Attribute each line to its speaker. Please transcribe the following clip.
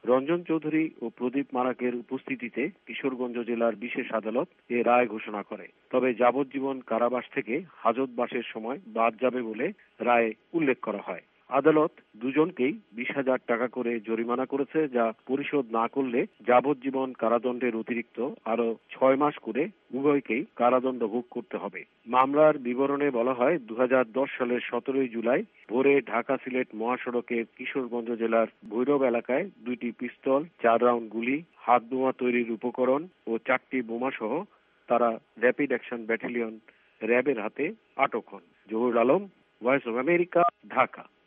Speaker 1: রঞ্জন চৌধুরী ও প্রদীপ মারাকের উপস্থিতিতে কিশোরগঞ্জ জেলার বিশেষ আদালত এ রায় ঘোষণা করে। তবে যাবজ্জীবন কারাবাস থেকে হাজতবাসের সময় বাদ যাবে বলে রায়ে উল্লেখ করা হয়। আদালত দুজনকেই 20,000 টাকা করে জরিমানা করেছে, যা পরিশোধ না করলে যাবজ্জীবন কারাদণ্ডের অতিরিক্ত আরো 6 মাস করে উভয়কেই কারাদণ্ড ভোগ করতে হবে। মামলার বিবরণে বলা হয়, 2010 সালের 17 জুলাই ভোরে ঢাকা সিলেট মহাসড়কে কিশোরগঞ্জ জেলার ভৈরব এলাকায় 2টি পিস্তল, 4 রাউন্ড গুলি, হাত বোমা তৈরির উপকরণ ও 4টি বোমা সহ তারা র্যাপিড অ্যাকশন ব্যাটালিয়ন র্যাবের হাতে আটক হন। Zahurul Alam, voice of America, Dhaka.